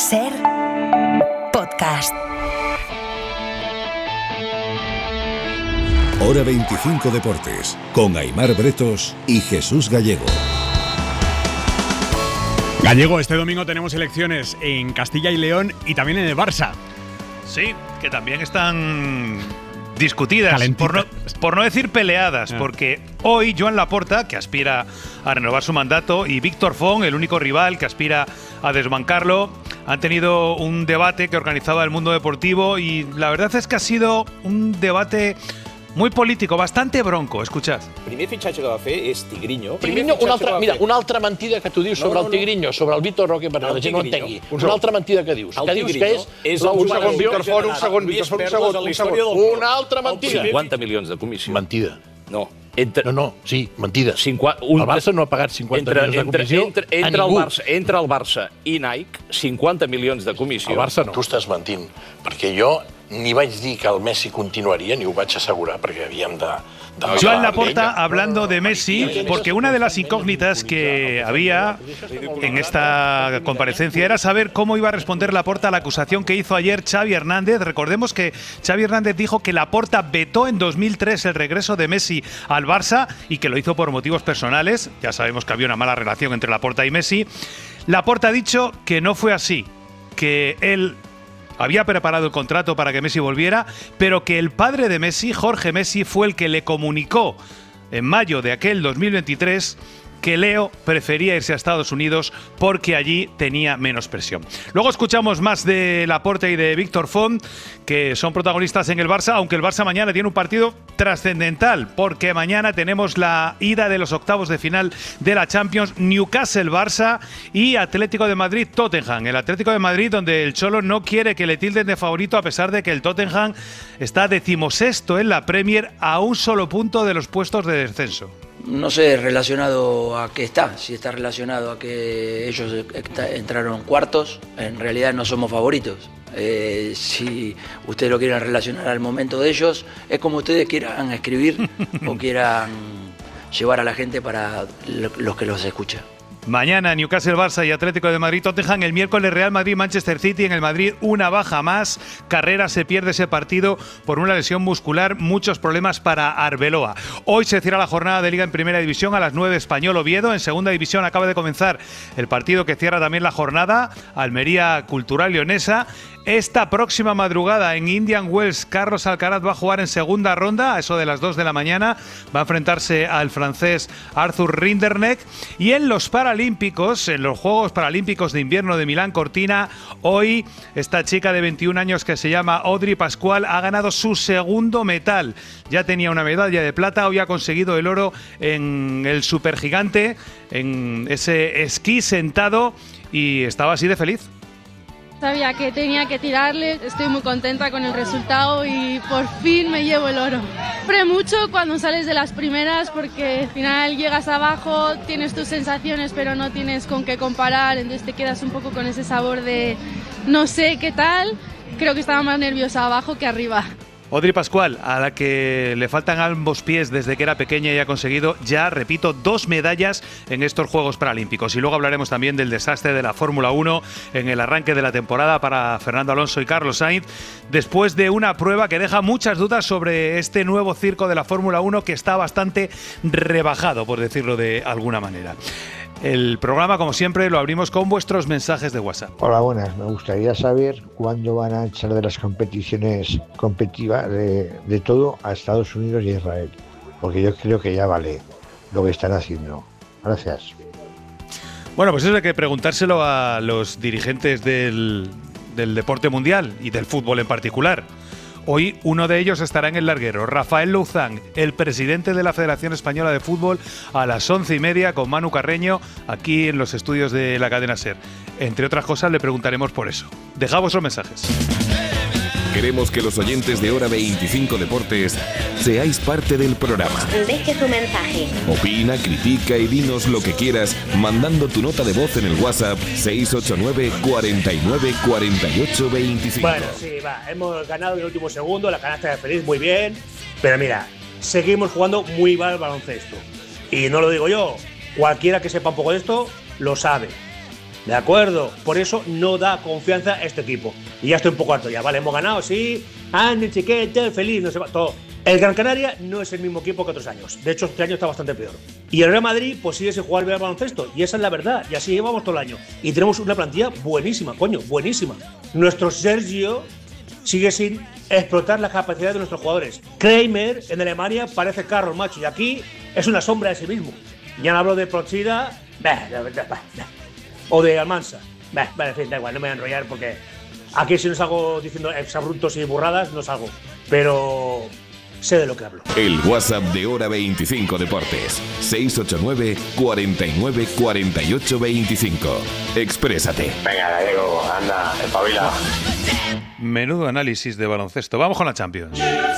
Ser podcast. Hora 25 Deportes, con Aimar Bretos y Jesús Gallego. Gallego, este domingo tenemos elecciones en Castilla y León y también en el Barça. Sí, que también están discutidas, por no decir peleadas, porque hoy Joan Laporta, que aspira a renovar su mandato, y Víctor Font, el único rival que aspira a desbancarlo, han tenido un debate que organizaba el Mundo Deportivo y la verdad es que ha sido un debate muy político, bastante bronco. Escuchad. El primer fitxatge que va fer és Tigrinho. Una altra mentida que tu dius sobre el Tigrinho, sobre el Víctor Roque, perquè la gent no entengui. Una altra mentida que dius. Que dius que és un segon Víctor Font, un segon. Una altra mentida. 50 milions de comissió. Mentida. No. Sí, mentida. El Barça no ha pagat 50 milions de comissió a ningú. Entre el Barça i Nike, 50 milions de comissió. El Barça no. Tu estàs mentint, perquè jo ni vaig dir que el Messi continuaria, ni ho vaig assegurar, perquè havíem de Joan Laporta hablando de Messi, porque una de las incógnitas que había en esta comparecencia era saber cómo iba a responder Laporta a la acusación que hizo ayer Xavi Hernández. Recordemos que Xavi Hernández dijo que Laporta vetó en 2003 el regreso de Messi al Barça y que lo hizo por motivos personales. Ya sabemos que había una mala relación entre Laporta y Messi. Laporta ha dicho que no fue así, que él había preparado el contrato para que Messi volviera, pero que el padre de Messi, Jorge Messi, fue el que le comunicó en mayo de aquel 2023 que Leo prefería irse a Estados Unidos porque allí tenía menos presión. Luego escuchamos más de Laporta y de Víctor Font, que son protagonistas en el Barça, aunque el Barça mañana tiene un partido trascendental, porque mañana tenemos la ida de los octavos de final de la Champions, Newcastle-Barça y Atlético de Madrid-Tottenham. El Atlético de Madrid, donde el Cholo no quiere que le tilden de favorito, a pesar de que el Tottenham está 16º en la Premier, a un solo punto de los puestos de descenso. No sé relacionado a qué está, si está relacionado a que ellos entraron en cuartos, en realidad no somos favoritos. Si ustedes lo quieren relacionar al momento de ellos, es como ustedes quieran escribir o quieran llevar a la gente para los que los escuchan. Mañana Newcastle, Barça y Atlético de Madrid, Tottenham. El miércoles Real Madrid, Manchester City. En el Madrid una baja más. Carrera se pierde ese partido por una lesión muscular. Muchos problemas para Arbeloa. Hoy se cierra la jornada de Liga en Primera División a las 9, Español Oviedo. En Segunda División acaba de comenzar el partido que cierra también la jornada, Almería Cultural Leonesa. Esta próxima madrugada en Indian Wells, Carlos Alcaraz va a jugar en segunda ronda, a eso de las 2 de la mañana. Va a enfrentarse al francés Arthur Rinderknecht. Y en los Paralímpicos, en los Juegos Paralímpicos de Invierno de Milán Cortina, hoy esta chica de 21 años que se llama Audrey Pascual ha ganado su segundo metal. Ya tenía una medalla de plata, hoy ha conseguido el oro en el supergigante, en ese esquí sentado, y estaba así de feliz. Sabía que tenía que tirarle, estoy muy contenta con el resultado y por fin me llevo el oro. Sufre mucho cuando sales de las primeras porque al final llegas abajo, tienes tus sensaciones pero no tienes con qué comparar, entonces te quedas un poco con ese sabor de no sé qué tal. Creo que estaba más nerviosa abajo que arriba. Audrey Pascual, a la que le faltan ambos pies desde que era pequeña y ha conseguido ya, repito, 2 medallas en estos Juegos Paralímpicos. Y luego hablaremos también del desastre de la Fórmula 1 en el arranque de la temporada para Fernando Alonso y Carlos Sainz, después de una prueba que deja muchas dudas sobre este nuevo circo de la Fórmula 1 que está bastante rebajado, por decirlo de alguna manera. El programa, como siempre, lo abrimos con vuestros mensajes de WhatsApp. Hola, buenas. Me gustaría saber cuándo van a echar de las competiciones competitivas de todo a Estados Unidos y a Israel. Porque yo creo que ya vale lo que están haciendo. Gracias. Bueno, pues eso hay que preguntárselo a los dirigentes del deporte mundial y del fútbol en particular. Hoy uno de ellos estará en el larguero, Rafael Louzán, el presidente de la Federación Española de Fútbol, a las 11:30 con Manu Carreño, aquí en los estudios de la cadena SER. Entre otras cosas le preguntaremos por eso. Dejad vuestros mensajes. Queremos que los oyentes de Hora 25 Deportes seáis parte del programa. Deje tu mensaje. Opina, critica y dinos lo que quieras mandando tu nota de voz en el WhatsApp 689 49 48 25. Bueno, sí, va, hemos ganado en el último segundo, la canasta de Feliz, muy bien. Pero mira, seguimos jugando muy mal baloncesto. Y no lo digo yo, cualquiera que sepa un poco de esto lo sabe. ¿De acuerdo? Por eso no da confianza a este equipo. Y ya estoy un poco harto ya, vale, hemos ganado, sí, Andy, Chiquete, feliz, no sé, todo. El Gran Canaria no es el mismo equipo que otros años. De hecho, este año está bastante peor. Y el Real Madrid, pues sigue sin jugar bien al baloncesto. Y esa es la verdad. Y así llevamos todo el año. Y tenemos una plantilla buenísima, coño, buenísima. Nuestro Sergio sigue sin explotar la capacidad de nuestros jugadores. Kramer, en Alemania, parece Carlos, macho. Y aquí es una sombra de sí mismo. Ya no hablo de Prochida, o de Almansa. En fin, da igual, no me voy a enrollar porque aquí si no salgo diciendo exabruptos y burradas, no salgo. Pero sé de lo que hablo. El WhatsApp de Hora 25 Deportes. 689 49 48 25. Exprésate. Venga, Gallego, anda, espabila. Menudo análisis de baloncesto. Vamos con la Champions.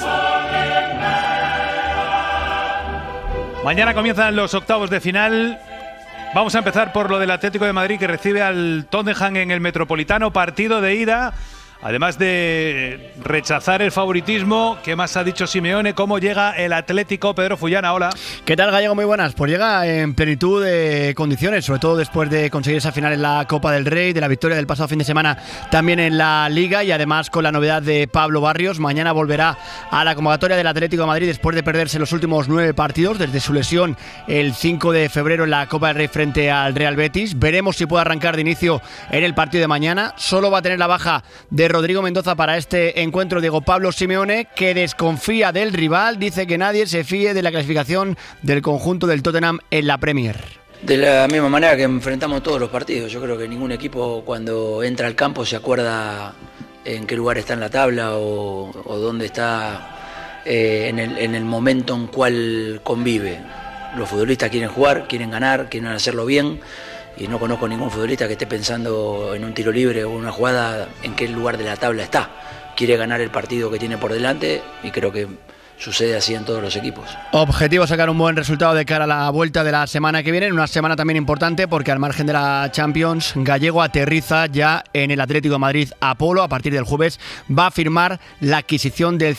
Mañana comienzan los octavos de final. Vamos a empezar por lo del Atlético de Madrid, que recibe al Tottenham en el Metropolitano, partido de ida. Además de rechazar el favoritismo, ¿qué más ha dicho Simeone? ¿Cómo llega el Atlético? Pedro Fullana, hola. ¿Qué tal, Gallego? Muy buenas. Pues llega en plenitud de condiciones, sobre todo después de conseguir esa final en la Copa del Rey, de la victoria del pasado fin de semana también en la Liga, y además con la novedad de Pablo Barrios. Mañana volverá a la convocatoria del Atlético de Madrid después de perderse los últimos 9 partidos desde su lesión el 5 de febrero en la Copa del Rey frente al Real Betis. Veremos si puede arrancar de inicio en el partido de mañana. Solo va a tener la baja de Rodrigo Mendoza para este encuentro Diego Pablo Simeone, que desconfía del rival, dice que nadie se fíe de la clasificación del conjunto del Tottenham en la Premier. De la misma manera que enfrentamos todos los partidos, yo creo que ningún equipo cuando entra al campo se acuerda en qué lugar está en la tabla o dónde está en el momento en cual convive. Los futbolistas quieren jugar, quieren ganar, quieren hacerlo bien. Y no conozco ningún futbolista que esté pensando en un tiro libre o una jugada en qué lugar de la tabla está. Quiere ganar el partido que tiene por delante y creo que sucede así en todos los equipos. Objetivo sacar un buen resultado de cara a la vuelta de la semana que viene, una semana también importante porque al margen de la Champions, Gallego aterriza ya en el Atlético de Madrid Apolo. A partir del jueves va a firmar la adquisición del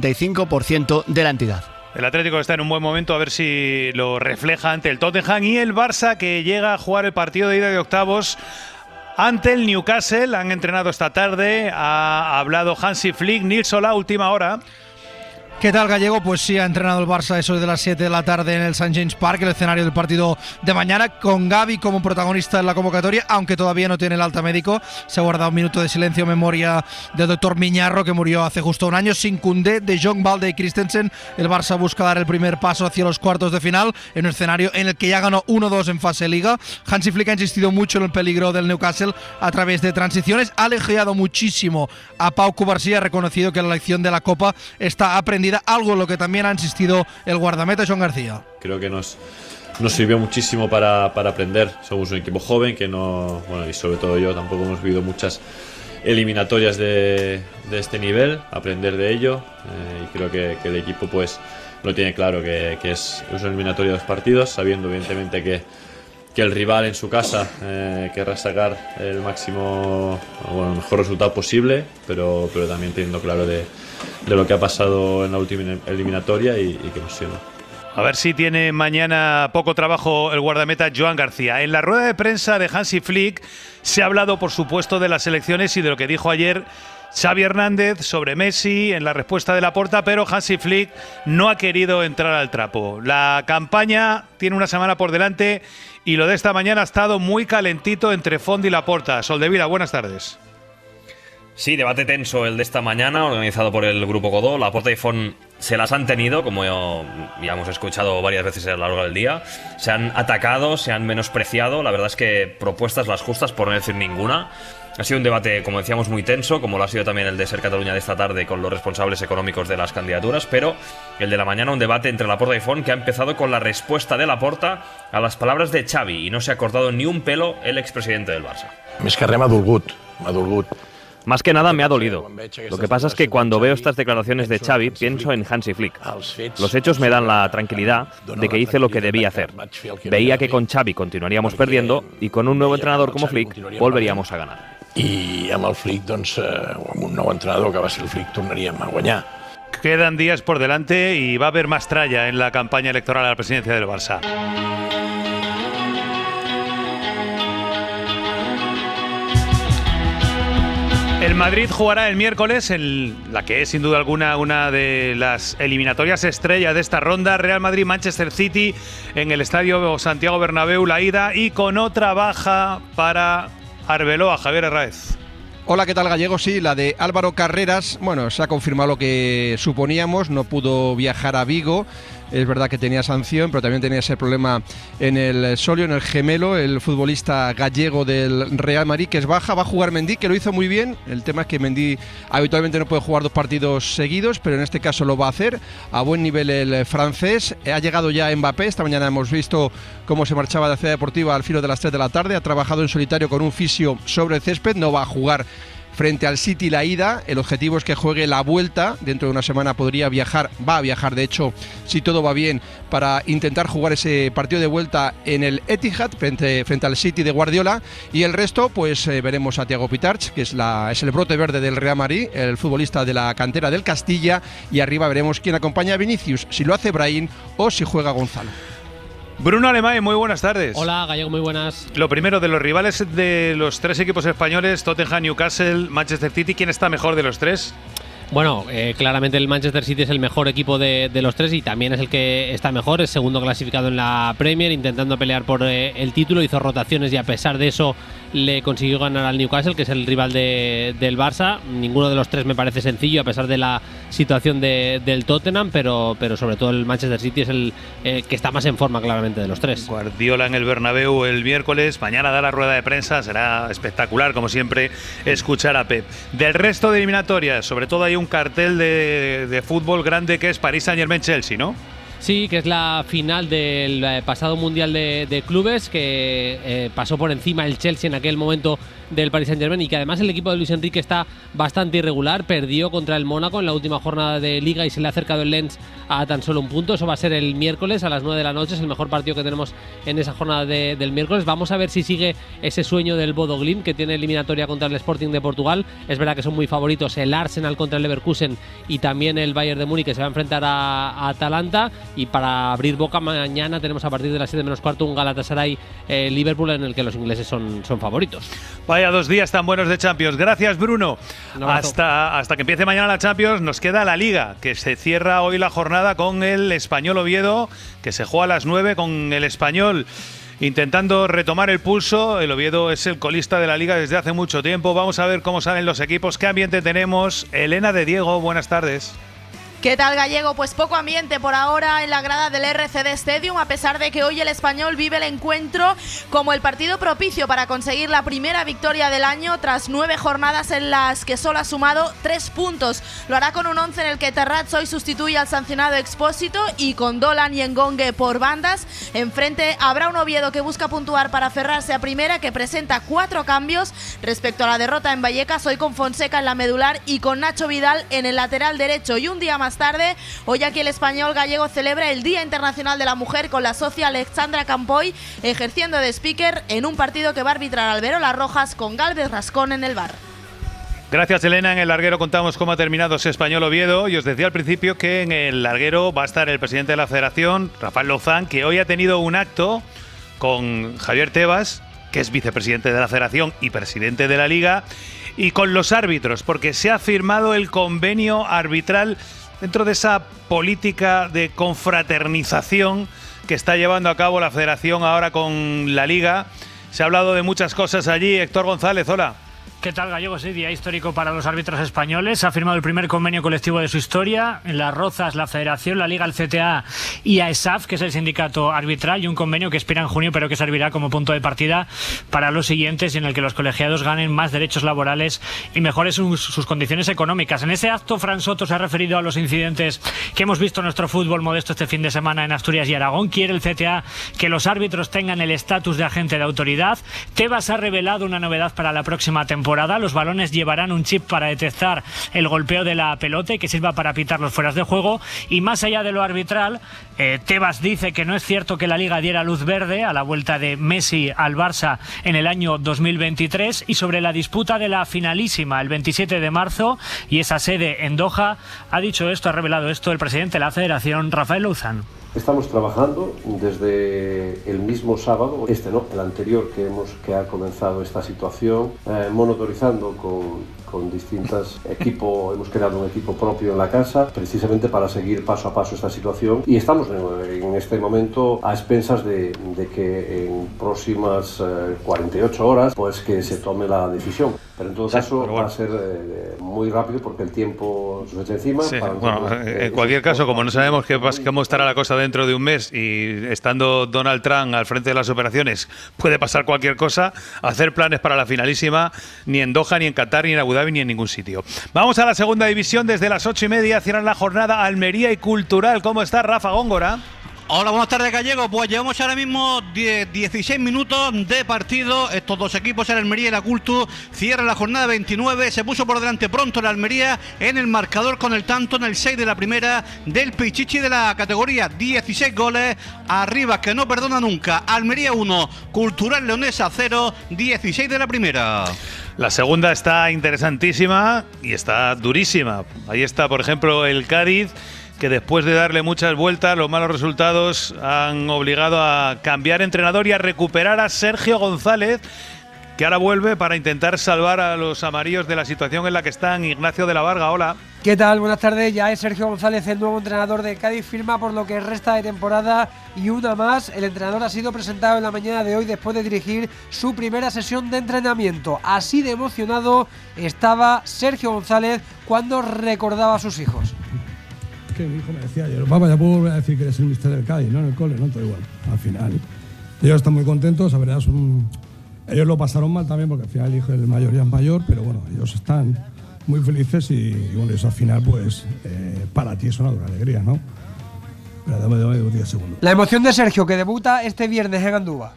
55% de la entidad. El Atlético está en un buen momento, a ver si lo refleja ante el Tottenham, y el Barça, que llega a jugar el partido de ida de octavos ante el Newcastle. Han entrenado esta tarde, ha hablado Hansi Flick. Nils Solá, última hora. ¿Qué tal, Gallego? Pues sí, ha entrenado el Barça eso de las 7 de la tarde en el St. James Park, el escenario del partido de mañana, con Gavi como protagonista en la convocatoria, aunque todavía no tiene el alta médico. Se ha guardado un minuto de silencio en memoria del doctor Miñarro, que murió hace justo un año. Sin Koundé, De Jong, Balde y Christensen, el Barça busca dar el primer paso hacia los cuartos de final, en un escenario en el que ya ganó 1-2 en fase Liga. Hansi Flick ha insistido mucho en el peligro del Newcastle a través de transiciones. Ha elogiado muchísimo a Pau Cubarsí, ha reconocido que la lección de la Copa está aprendida, algo en lo que también ha insistido el guardameta Joan García. Creo que nos sirvió muchísimo para aprender. Somos un equipo joven que no, bueno, y sobre todo yo tampoco hemos vivido muchas eliminatorias de este nivel, aprender de ello, y creo que el equipo pues lo tiene claro, que es una eliminatoria de 2 partidos, sabiendo evidentemente que el rival en su casa querrá sacar el máximo, bueno, el mejor resultado posible, pero también teniendo claro de lo que ha pasado en la última eliminatoria y que nos sirva. A ver si tiene mañana poco trabajo el guardameta Joan García. En la rueda de prensa de Hansi Flick se ha hablado, por supuesto, de las selecciones y de lo que dijo ayer Xavi Hernández sobre Messi en la respuesta de Laporta, pero Hansi Flick no ha querido entrar al trapo. La campaña tiene una semana por delante y lo de esta mañana ha estado muy calentito entre Font y Laporta. Soldevila, buenas tardes. Sí, debate tenso el de esta mañana, organizado por el Grupo Godó. Laporta y Font se las han tenido, como ya hemos escuchado varias veces a lo largo del día. Se han atacado, se han menospreciado. La verdad es que propuestas las justas, por no decir ninguna. Ha sido un debate, como decíamos, muy tenso, como lo ha sido también el de Ser Cataluña de esta tarde con los responsables económicos de las candidaturas, pero el de la mañana un debate entre Laporta y Font que ha empezado con la respuesta de Laporta a las palabras de Xavi, y no se ha cortado ni un pelo el expresidente del Barça. Més que res m'ha dolgut. Más que nada me ha dolido. Lo que pasa es que cuando veo estas declaraciones de Xavi pienso en Hansi Flick. Los hechos me dan la tranquilidad de que hice lo que debía hacer. Veía que con Xavi continuaríamos perdiendo y con un nuevo entrenador como Flick volveríamos a ganar. I amb el Flick, doncs, amb un nou entrenador que va ser el Flick, tornaríem a guanyar. Quedan días por delante y va a haber más tralla en la campaña electoral a la presidencia del Barça. El Madrid jugará el miércoles en la que es sin duda alguna una de las eliminatorias estrellas de esta ronda. Real Madrid-Manchester City en el Estadio Santiago Bernabéu, la ida, y con otra baja para Arbeloa. Javier Herráez. Hola, ¿qué tal, Gallego? Sí, la de Álvaro Carreras. Bueno, se ha confirmado lo que suponíamos, no pudo viajar a Vigo. Es verdad que tenía sanción, pero también tenía ese problema en el solio, en el gemelo, el futbolista gallego del Real Madrid, que es baja. Va a jugar Mendy, que lo hizo muy bien. El tema es que Mendy habitualmente no puede jugar 2 partidos seguidos, pero en este caso lo va a hacer. A buen nivel el francés. Ha llegado ya Mbappé. Esta mañana hemos visto cómo se marchaba de la Ciudad Deportiva al filo de las 3 de la tarde. Ha trabajado en solitario con un fisio sobre el césped. No va a jugar frente al City la ida. El objetivo es que juegue la vuelta. Dentro de una semana podría viajar, va a viajar de hecho, si todo va bien, para intentar jugar ese partido de vuelta en el Etihad frente al City de Guardiola. Y el resto, pues veremos a Thiago Pitarch, que es el brote verde del Real Madrid, el futbolista de la cantera del Castilla. Y arriba veremos quién acompaña a Vinicius, si lo hace Brahim o si juega Gonzalo. Bruno Alemán, muy buenas tardes. Hola, Gallego, muy buenas. Lo primero, de los rivales de los 3 equipos españoles, Tottenham, Newcastle, Manchester City, ¿quién está mejor de los 3? Bueno, claramente el Manchester City es el mejor equipo de los 3 y también es el que está mejor, es segundo clasificado en la Premier, intentando pelear por el título, hizo rotaciones y a pesar de eso le consiguió ganar al Newcastle, que es el rival del Barça. Ninguno de los 3 me parece sencillo a pesar de la situación del Tottenham, pero sobre todo el Manchester City es el que está más en forma claramente de los 3. Guardiola en el Bernabéu el miércoles, mañana da la rueda de prensa, será espectacular como siempre escuchar a Pep. Del resto de eliminatorias, sobre todo hay un cartel de fútbol grande que es París Saint-Germain-Chelsea, ¿no? Sí, que es la final del pasado Mundial de Clubes, que pasó por encima el Chelsea en aquel momento del Paris Saint-Germain y que además el equipo de Luis Enrique está bastante irregular. Perdió contra el Mónaco en la última jornada de Liga y se le ha acercado el Lens a tan solo un punto. Eso va a ser el miércoles a las 9 de la noche. Es el mejor partido que tenemos en esa jornada del miércoles. Vamos a ver si sigue ese sueño del Bodo Glimt, que tiene eliminatoria contra el Sporting de Portugal. Es verdad que son muy favoritos el Arsenal contra el Leverkusen y también el Bayern de Múnich, que se va a enfrentar a Atalanta. Y para abrir boca, mañana tenemos a partir de las 7 menos cuarto un Galatasaray Liverpool, en el que los ingleses son favoritos. Vaya 2 días tan buenos de Champions. Gracias, Bruno. Hasta que empiece mañana la Champions nos queda la Liga, que se cierra hoy la jornada con el Español Oviedo, que se juega a las 9 con el Español intentando retomar el pulso. El Oviedo es el colista de la Liga desde hace mucho tiempo. Vamos a ver cómo salen los equipos, qué ambiente tenemos. Elena de Diego, buenas tardes. ¿Qué tal, Gallego? Pues poco ambiente por ahora en la grada del RCD Stadium, a pesar de que hoy el Español vive el encuentro como el partido propicio para conseguir la primera victoria del año tras 9 jornadas en las que solo ha sumado 3 puntos. Lo hará con un 11 en el que Terrats hoy sustituye al sancionado Expósito y con Dolan y Engongue por bandas. Enfrente habrá un Oviedo que busca puntuar para aferrarse a primera, que presenta 4 cambios respecto a la derrota en Vallecas, hoy con Fonseca en la medular y con Nacho Vidal en el lateral derecho. Y un día más tarde, hoy aquí el Español gallego celebra el Día Internacional de la Mujer con la socia Alexandra Campoy ejerciendo de speaker en un partido que va a arbitrar Alberola Rojas con Gálvez Rascón en el bar. Gracias, Elena. En el larguero contamos cómo ha terminado ese Español Oviedo y os decía al principio que en el larguero va a estar el presidente de la Federación, Rafael Lozán, que hoy ha tenido un acto con Javier Tebas, que es vicepresidente de la Federación y presidente de la Liga, y con los árbitros, porque se ha firmado el convenio arbitral dentro de esa política de confraternización que está llevando a cabo la Federación ahora con la Liga. Se ha hablado de muchas cosas allí. Héctor González, hola. ¿Qué tal, Gallego? Sí, día histórico para los árbitros españoles. Se ha firmado el primer convenio colectivo de su historia. En Las Rozas, la Federación, la Liga, el CTA y AESAF, que es el sindicato arbitral, y un convenio que expira en junio, pero que servirá como punto de partida para los siguientes y en el que los colegiados ganen más derechos laborales y mejores sus condiciones económicas. En ese acto, Fran Soto se ha referido a los incidentes que hemos visto en nuestro fútbol modesto este fin de semana en Asturias y Aragón. Quiere el CTA que los árbitros tengan el estatus de agente de autoridad. Tebas ha revelado una novedad para la próxima temporada. Los balones llevarán un chip para detectar el golpeo de la pelota y que sirva para pitar los fueras de juego. Y más allá de lo arbitral, Tebas dice que no es cierto que la Liga diera luz verde a la vuelta de Messi al Barça en el año 2023. Y sobre la disputa de la finalísima el 27 de marzo y esa sede en Doha, ha dicho esto, ha revelado esto el presidente de la Federación, Rafael Lozán. Estamos trabajando desde el mismo sábado, el anterior que ha comenzado esta situación, monitorizando con distintos equipos. Hemos creado un equipo propio en la casa, precisamente para seguir paso a paso esta situación, y estamos en este momento a expensas de que en próximas 48 horas pues que se tome la decisión. Pero en todo caso va a ser muy rápido porque el tiempo se echa encima. Sí, en cualquier caso, como no sabemos cómo estará la cosa dentro de un mes y estando Donald Trump al frente de las operaciones, puede pasar cualquier cosa. Hacer planes para la finalísima ni en Doha, ni en Qatar, ni en Abu Dhabi, ni en ningún sitio. Vamos a la segunda división. Desde las 8:30 cierran la jornada Almería y Cultural. ¿Cómo está Rafa Góngora? Hola, buenas tardes, Gallego. Pues llevamos ahora mismo 16 minutos de partido. Estos dos equipos, el Almería y la Cultu, cierran la jornada 29. Se puso por delante pronto el Almería en el marcador con el tanto en el 6 de la primera del Pichichi de la categoría. 16 goles arriba, que no perdona nunca. Almería 1, Cultural Leonesa 0, 16 de la primera. La segunda está interesantísima y está durísima. Ahí está, por ejemplo, el Cádiz, que después de darle muchas vueltas, los malos resultados han obligado a cambiar entrenador y a recuperar a Sergio González, que ahora vuelve para intentar salvar a los amarillos de la situación en la que están. Ignacio de la Varga, hola. ¿Qué tal? Buenas tardes. Ya es Sergio González el nuevo entrenador de Cádiz, firma por lo que resta de temporada y una más. El entrenador ha sido presentado en la mañana de hoy después de dirigir su primera sesión de entrenamiento. Así de emocionado estaba Sergio González cuando recordaba a sus hijos. Que mi hijo me decía ayer, papá, ya puedo volver a decir que eres el mister del Cádiz, ¿no? En el cole, no, todo igual. Al final, ellos están muy contentos, la verdad, ellos lo pasaron mal también porque al final el hijo del mayor ya es mayor, pero bueno, ellos están muy felices y bueno, eso al final, pues, para ti es una gran alegría, ¿no? Pero dame 10 segundos. La emoción de Sergio, que debuta este viernes en Andúba.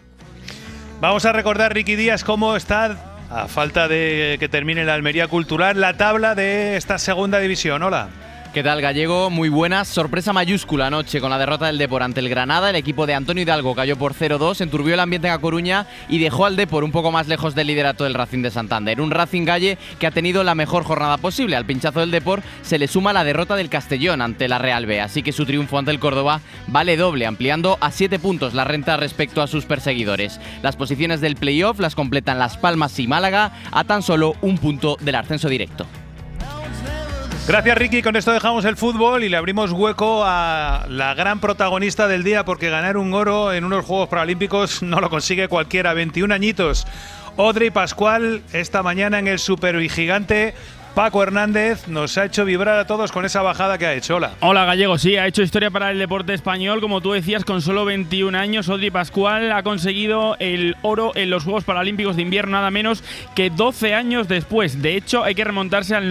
Vamos a recordar, Ricky Díaz, cómo está, a falta de que termine la Almería Cultural, la tabla de esta segunda división. Hola. ¿Qué tal, Gallego? Muy buenas. Sorpresa mayúscula anoche con la derrota del Depor ante el Granada. El equipo de Antonio Hidalgo cayó por 0-2, enturbió el ambiente en A Coruña y dejó al Depor un poco más lejos del liderato del Racing de Santander. Un Racing Galle que ha tenido la mejor jornada posible. Al pinchazo del Depor se le suma la derrota del Castellón ante la Real B, así que su triunfo ante el Córdoba vale doble, ampliando a 7 puntos la renta respecto a sus perseguidores. Las posiciones del playoff las completan Las Palmas y Málaga a tan solo un punto del ascenso directo. Gracias, Ricky. Con esto dejamos el fútbol y le abrimos hueco a la gran protagonista del día, porque ganar un oro en unos Juegos Paralímpicos no lo consigue cualquiera. 21 añitos. Audrey Pascual, esta mañana en el superbigigante. Paco Hernández nos ha hecho vibrar a todos con esa bajada que ha hecho. Hola. Hola, Gallego. Sí, ha hecho historia para el deporte español. Como tú decías, con solo 21 años, Audrey Pascual ha conseguido el oro en los Juegos Paralímpicos de Invierno, nada menos que 12 años después. De hecho, hay que remontarse al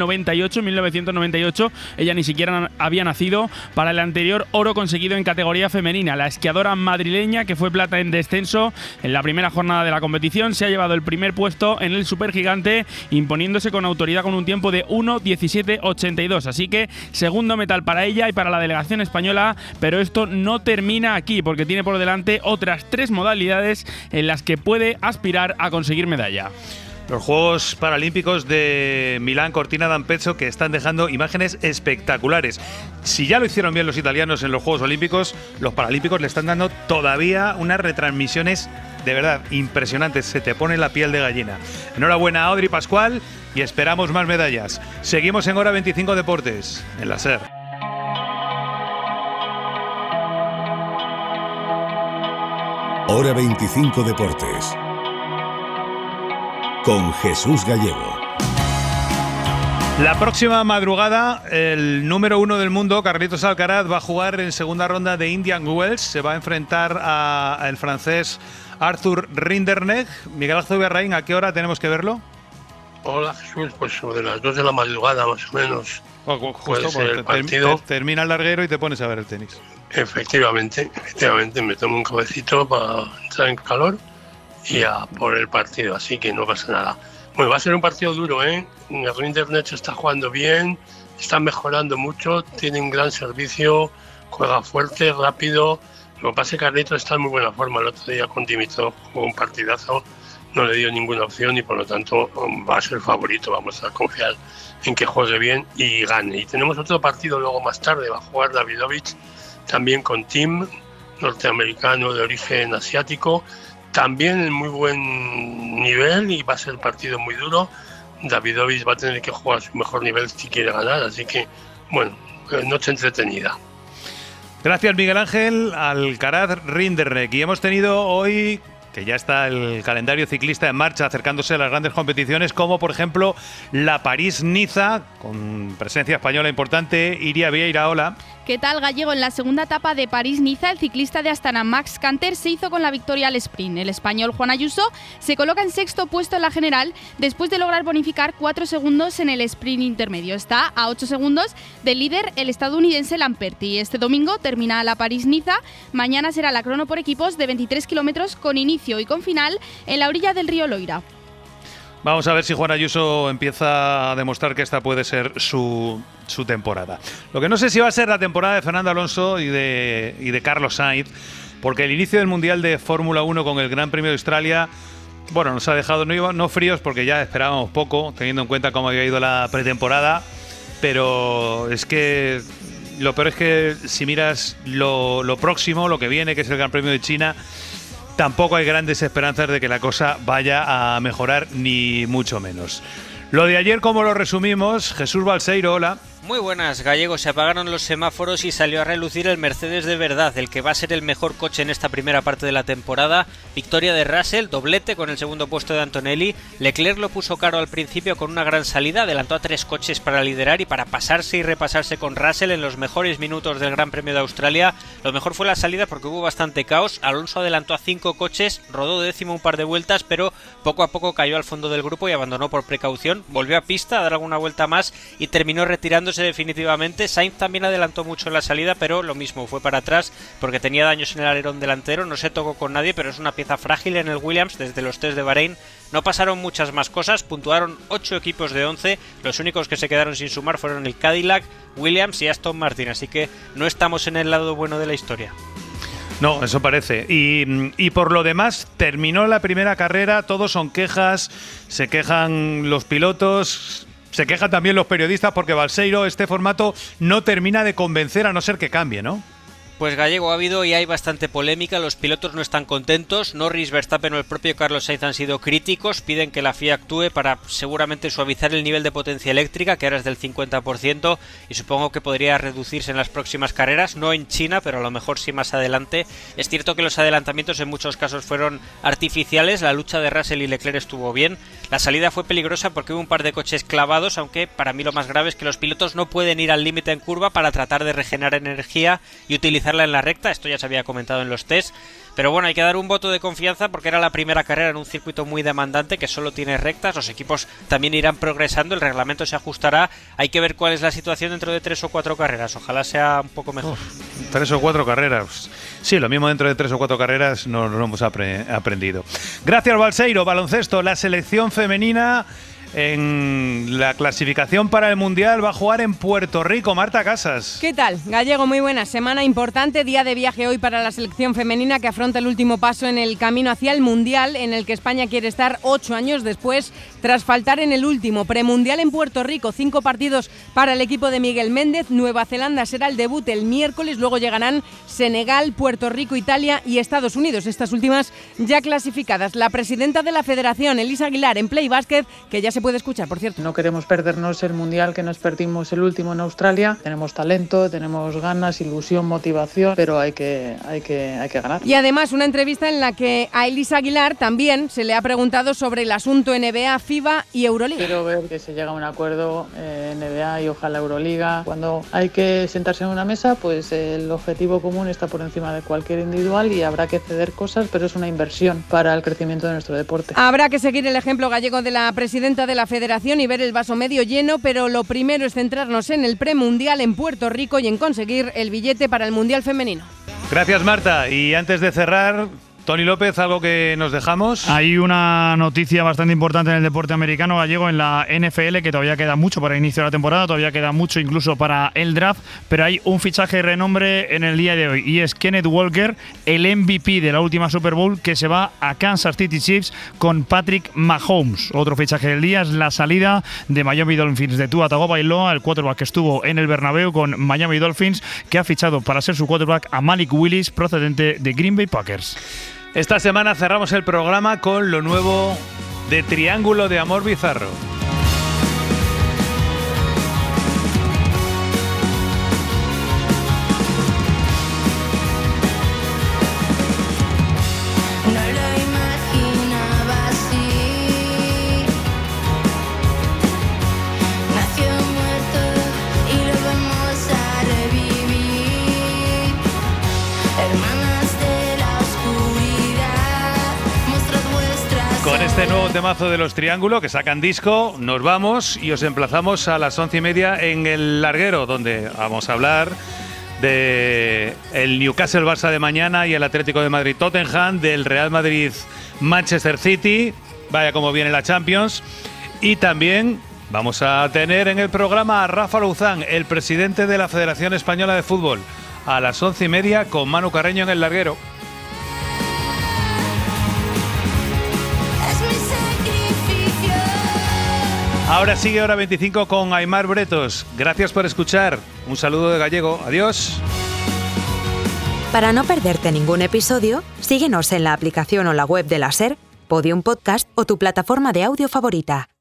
1998. Ella ni siquiera había nacido para el anterior oro conseguido en categoría femenina. La esquiadora madrileña, que fue plata en descenso en la primera jornada de la competición, se ha llevado el primer puesto en el supergigante, imponiéndose con autoridad con un tiempo de 1:17.82, así que segundo metal para ella y para la delegación española, pero esto no termina aquí, porque tiene por delante otras 3 modalidades en las que puede aspirar a conseguir medalla. Los Juegos Paralímpicos de Milán Cortina d'Ampezzo, que están dejando imágenes espectaculares. Si ya lo hicieron bien los italianos en los Juegos Olímpicos, los Paralímpicos le están dando todavía unas retransmisiones de verdad impresionantes. Se te pone la piel de gallina. Enhorabuena a Audrey Pascual y esperamos más medallas. Seguimos en Hora 25 Deportes, en la SER. Hora 25 Deportes, con Jesús Gallego. La próxima madrugada, el número 1 del mundo, Carlitos Alcaraz, va a jugar en segunda ronda de Indian Wells. Se va a enfrentar al francés Arthur Rinderknecht. Miguel Ángel Berraín, ¿a qué hora tenemos que verlo? Hola, Jesús, pues sobre las 2 de la madrugada más o menos. Justo, el partido. Termina el larguero y te pones a ver el tenis. Efectivamente, me tomo un cabecito para entrar en calor y a por el partido, así que no pasa nada. Bueno, va a ser un partido duro, ¿eh? El Rinderknecht está jugando bien, está mejorando mucho, tiene un gran servicio, juega fuerte, rápido. Lo que pasa es que Carlitos está en muy buena forma. El otro día con Dimitrov jugó un partidazo, no le dio ninguna opción y por lo tanto va a ser favorito. Vamos a confiar en que juegue bien y gane. Y tenemos otro partido luego más tarde, va a jugar Davidovich también con Tim, norteamericano de origen asiático, también en muy buen nivel y va a ser un partido muy duro. Davidovich va a tener que jugar a su mejor nivel si quiere ganar, así que, bueno, noche entretenida. Gracias, Miguel Ángel. Alcaraz Rinderknech. Y hemos tenido hoy, que ya está el calendario ciclista en marcha, acercándose a las grandes competiciones, como por ejemplo la París-Niza, con presencia española importante. Iria Vieira, hola. ¿Qué tal, Gallego? En la segunda etapa de París-Niza, el ciclista de Astana, Max Canter, se hizo con la victoria al sprint. El español Juan Ayuso se coloca en sexto puesto en la general después de lograr bonificar 4 segundos en el sprint intermedio. Está a 8 segundos del líder, el estadounidense Lamperti. Este domingo termina la París-Niza. Mañana será la crono por equipos de 23 kilómetros con inicio y con final en la orilla del río Loira. Vamos a ver si Juan Ayuso empieza a demostrar que esta puede ser su temporada. Lo que no sé si va a ser la temporada de Fernando Alonso y de Carlos Sainz, porque el inicio del Mundial de Fórmula 1 con el Gran Premio de Australia, bueno, nos ha dejado no fríos porque ya esperábamos poco, teniendo en cuenta cómo había ido la pretemporada, pero es que lo peor es que si miras lo próximo, lo que viene, que es el Gran Premio de China, tampoco hay grandes esperanzas de que la cosa vaya a mejorar, ni mucho menos. Lo de ayer, ¿cómo lo resumimos? Jesús Balseiro, hola. Muy buenas, Gallego. Se apagaron los semáforos y salió a relucir el Mercedes de verdad, el que va a ser el mejor coche en esta primera parte de la temporada. Victoria de Russell, doblete con el segundo puesto de Antonelli. Leclerc lo puso caro al principio con una gran salida, adelantó a 3 coches para liderar y para pasarse y repasarse con Russell en los mejores minutos del Gran Premio de Australia. Lo mejor fue la salida porque hubo bastante caos. Alonso adelantó a 5 coches, rodó décimo un par de vueltas, pero poco a poco cayó al fondo del grupo y abandonó por precaución. Volvió a pista a dar alguna vuelta más y terminó retirándose definitivamente. Sainz también adelantó mucho en la salida, pero lo mismo, fue para atrás porque tenía daños en el alerón delantero, no se tocó con nadie, pero es una pieza frágil en el Williams desde los test de Bahrein. No pasaron muchas más cosas, puntuaron 8 equipos de 11, los únicos que se quedaron sin sumar fueron el Cadillac, Williams y Aston Martin, así que no estamos en el lado bueno de la historia. No, eso parece. Y por lo demás, terminó la primera carrera, todos son quejas, se quejan los pilotos, se quejan también los periodistas porque Balseiro, este formato no termina de convencer a no ser que cambie, ¿no? Pues Gallego, ha habido y hay bastante polémica, los pilotos no están contentos, Norris, Verstappen o el propio Carlos Sainz han sido críticos, piden que la FIA actúe para seguramente suavizar el nivel de potencia eléctrica, que ahora es del 50%, y supongo que podría reducirse en las próximas carreras, no en China, pero a lo mejor sí más adelante. Es cierto que los adelantamientos en muchos casos fueron artificiales, la lucha de Russell y Leclerc estuvo bien, la salida fue peligrosa porque hubo un par de coches clavados, aunque para mí lo más grave es que los pilotos no pueden ir al límite en curva para tratar de regenerar energía y utilizarla en la recta, esto ya se había comentado en los test, pero bueno, hay que dar un voto de confianza porque era la primera carrera en un circuito muy demandante que solo tiene rectas, los equipos también irán progresando, el reglamento se ajustará, hay que ver cuál es la situación dentro de 3 o 4 carreras, ojalá sea un poco mejor. 3 o 4 carreras, sí, lo mismo dentro de 3 o 4 carreras no lo hemos aprendido. Gracias, Balseiro. Baloncesto, la selección femenina en la clasificación para el Mundial va a jugar en Puerto Rico. Marta Casas. ¿Qué tal? Gallego, muy buena. Semana importante, día de viaje hoy para la selección femenina que afronta el último paso en el camino hacia el Mundial, en el que España quiere estar 8 años después, tras faltar en el último premundial en Puerto Rico. 5 partidos para el equipo de Miguel Méndez. Nueva Zelanda será el debut el miércoles, luego llegarán Senegal, Puerto Rico, Italia y Estados Unidos, estas últimas ya clasificadas. La presidenta de la Federación, Elisa Aguilar, en Play Basket, que ya se puede escuchar, por cierto. No queremos perdernos el Mundial que nos perdimos el último en Australia. Tenemos talento, tenemos ganas, ilusión, motivación, pero hay que ganar. Y además una entrevista en la que a Elisa Aguilar también se le ha preguntado sobre el asunto NBA, FIBA y Euroliga. Quiero ver que se llega a un acuerdo NBA y ojalá Euroliga. Cuando hay que sentarse en una mesa, pues el objetivo común está por encima de cualquier individual y habrá que ceder cosas, pero es una inversión para el crecimiento de nuestro deporte. Habrá que seguir el ejemplo gallego de la presidenta de la Federación y ver el vaso medio lleno, pero lo primero es centrarnos en el premundial en Puerto Rico y en conseguir el billete para el Mundial femenino. Gracias, Marta. Y antes de cerrar, Tony López, ¿algo que nos dejamos? Hay una noticia bastante importante en el deporte americano gallego, en la NFL, que todavía queda mucho para el inicio de la temporada, todavía queda mucho incluso para el draft, pero hay un fichaje de renombre en el día de hoy, y es Kenneth Walker, el MVP de la última Super Bowl, que se va a Kansas City Chiefs con Patrick Mahomes. Otro fichaje del día es la salida de Miami Dolphins de Tua Tagovailoa, el quarterback que estuvo en el Bernabéu con Miami Dolphins, que ha fichado para ser su quarterback a Malik Willis, procedente de Green Bay Packers. Esta semana cerramos el programa con lo nuevo de Triángulo de Amor Bizarro. Con este nuevo temazo de los Triángulo, que sacan disco, nos vamos y os emplazamos a las 11:30 en el Larguero, donde vamos a hablar de el Newcastle-Barça de mañana y el Atlético de Madrid-Tottenham, del Real Madrid-Manchester City, vaya como viene la Champions, y también vamos a tener en el programa a Rafa Louzán, el presidente de la Federación Española de Fútbol, a las 11:30 con Manu Carreño en el Larguero. Ahora sigue Hora 25 con Aimar Bretos. Gracias por escuchar. Un saludo de Gallego. Adiós. Para no perderte ningún episodio, síguenos en la aplicación o la web de la SER, Podium Podcast o tu plataforma de audio favorita.